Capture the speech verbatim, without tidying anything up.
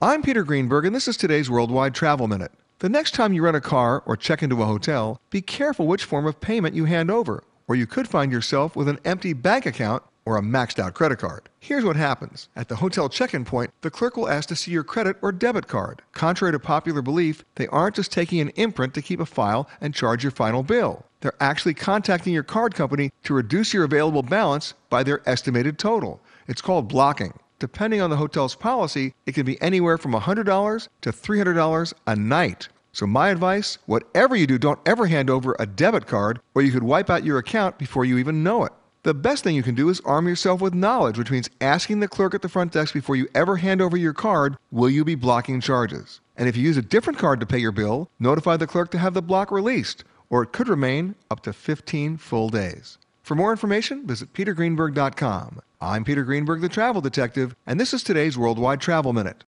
I'm Peter Greenberg, and this is today's Worldwide Travel Minute. The next time you rent a car or check into a hotel, be careful which form of payment you hand over, or you could find yourself with an empty bank account or a maxed-out credit card. Here's what happens. At the hotel check-in point, the clerk will ask to see your credit or debit card. Contrary to popular belief, they aren't just taking an imprint to keep a file and charge your final bill. They're actually contacting your card company to reduce your available balance by their estimated total. It's called blocking. Depending on the hotel's policy, it can be anywhere from one hundred dollars to three hundred dollars a night. So my advice, whatever you do, don't ever hand over a debit card, or you could wipe out your account before you even know it. The best thing you can do is arm yourself with knowledge, which means asking the clerk at the front desk before you ever hand over your card, will you be blocking charges? And if you use a different card to pay your bill, notify the clerk to have the block released, or it could remain up to fifteen full days. For more information, visit peter greenberg dot com. I'm Peter Greenberg, the Travel Detective, and this is today's Worldwide Travel Minute.